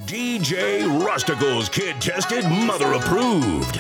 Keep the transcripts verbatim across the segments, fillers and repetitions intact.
D J Rusticles, kid tested, mother approved.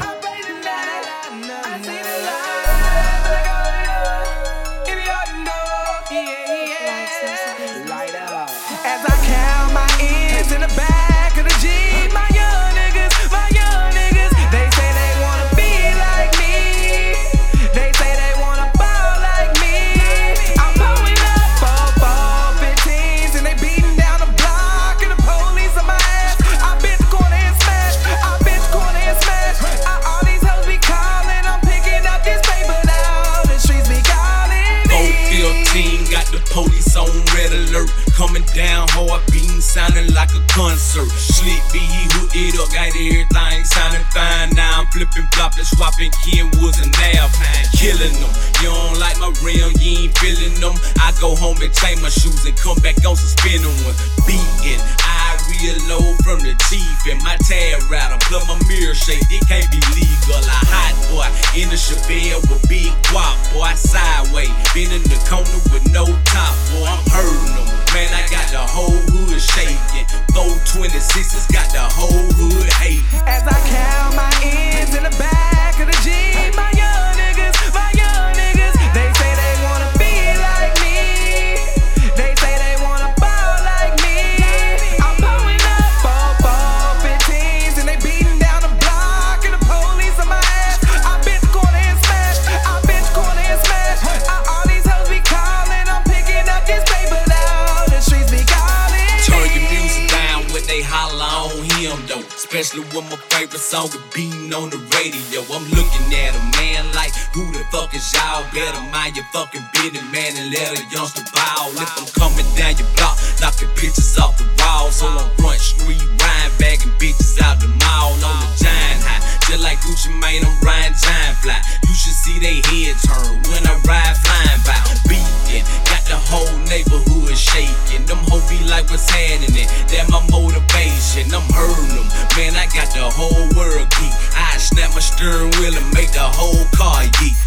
As I count my ends in the back of the Jeep, my young niggas, my young niggas, they say they wanna be like me. They say they wanna ball like me. I'm pulling up four four fifteens and they beating down the block and the police on my ass. I bit the corner and smash. I bit the corner and smash. I, all these hoes be calling. I'm picking up this paper now. The streets be calling me. four fifteen got the police on red alert. Coming down hard, beating, sounding like a concert. Slick B, he hooked it up, got everything sounding fine. Now I'm flipping, flopping, swapping Kenwoods and Alpine, killing them. You don't like my rim, you ain't feeling them. I go home and change my shoes and come back on some spinning ones. Beating, I reload from the teeth and my tag rattle. Plus my mirror shake, it can't be legal. A hot boy in the Chevelle with big guap, boy, sideways. Been in the corner with no top, boy, I'm hurting them. Man, I got the whole hood shaking. four twenty-sixes got the whole hood hating. As I count my ends in the back of the Jeep, my young niggas, my young niggas, they say they wanna be like me. They say they wanna ball like me. I'm pulling up four four fifteens and they beating down the block and the police on my ass. I bit the corner and smash. I bit the corner and smash. I, all these hoes be calling. I'm picking up this paper now. The streets be calling. Turn your music down when they holler on him though. Especially when my favorite song is beating on the radio. I'm looking at a man like, who the fuck is y'all? Better mind your fucking business, man, and let a youngster ball. If I'm coming down your block, knocking pictures off the wall. So on Front Street, riding, bagging bitches out the mall on the giant high. Just like Gucci Mane, I'm riding giant fly. You should see they head turn when I ride flying by. Beating, got the whole neighborhood shaking. Them hoes be like, what's happening? That my motivation, I'm hurting them. Man, I got the whole world geek. I snap my steering wheel and make the whole car geek.